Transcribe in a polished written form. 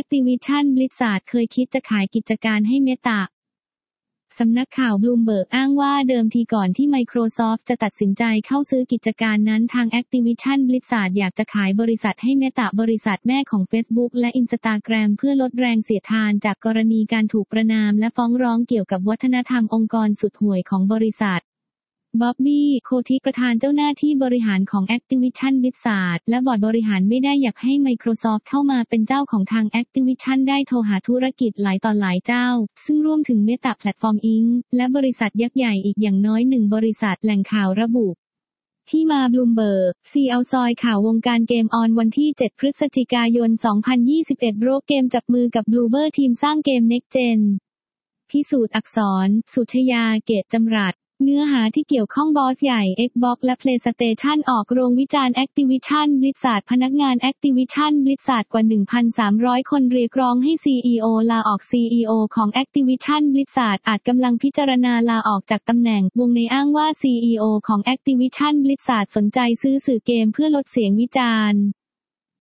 Activision Blizzard เคยคิดจะขายกิจการให้ Meta สำนักข่าวบลูมเบิร์กอ้างว่าเดิมทีก่อนที่ Microsoft จะตัดสินใจเข้าซื้อกิจการนั้นทาง Activision Blizzard อยากจะขายบริษัทให้ Meta บริษัทแม่ของ Facebook และ Instagram เพื่อลดแรงเสียดทานจากกรณีการถูกประณามและฟ้องร้องเกี่ยวกับวัฒนธรรมองค์กรสุดห่วยของบริษัทบ๊อบบี้ โคทิประธานเจ้าหน้าที่บริหารของ Activision Blizzard และบอร์ดบริหารไม่ได้อยากให้ Microsoft เข้ามาเป็นเจ้าของทาง Activision ได้โทรหาธุรกิจหลายต่อหลายเจ้าซึ่งร่วมถึง Meta Platform Inc. และบริษัทยักษ์ใหญ่อีกอย่างน้อย1บริษัทแหล่งข่าวระบุที่มาบลูมเบิร์ก ซีเอาซอยข่าววงการเกมออนวันที่7พฤศจิกายน2021โรเกมจับมือกับ Bloober ทีมสร้างเกม Next Gen พิสูจน์อักษร สุชยา เกตจำรัดเนื้อหาที่เกี่ยวข้องบอสใหญ่ Xbox และ PlayStation ออกโรงวิจารณ์ Activision Blizzard พนักงาน Activision Blizzard กว่า 1,300 คนเรียกร้องให้ CEO ลาออก CEO ของ Activision Blizzard อาจกำลังพิจารณาลาออกจากตำแหน่งวงในอ้างว่า CEO ของ Activision Blizzard สนใจซื้อสื่อเกมเพื่อลดเสียงวิจารณ์